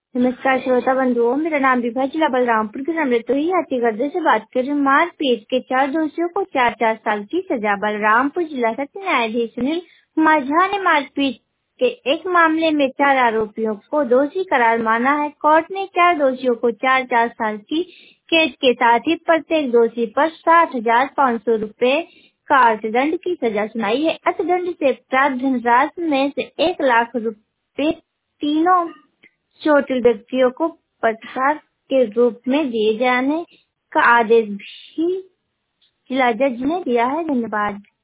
नमस्कार श्रोता बंधुओं, मेरा नाम विभा, जिला बलरामपुर की नम्रतोही हाथीगढ़ से बात कर रही हूँ। मारपीट के 4 दोषियों को 4-4 साल की सजा। बलरामपुर जिला सत्र न्यायाधीश सुनील कुमार झा ने मारपीट के एक मामले में 4 आरोपियों को दोषी करार माना है। कोर्ट ने 4 दोषियों को 4-4 साल की कैद के साथ ही प्रत्येक दोषी पर 60,500 रुपए का अर्थदंड की सजा सुनाई है। अर्थदंड से प्राप्त धनराशि में से 1 लाख रुपए तीनों चोटिल व्यक्तियों को पट्टाकार के रूप में दिए जाने का आदेश भी जिला जज ने दिया है। धन्यवाद।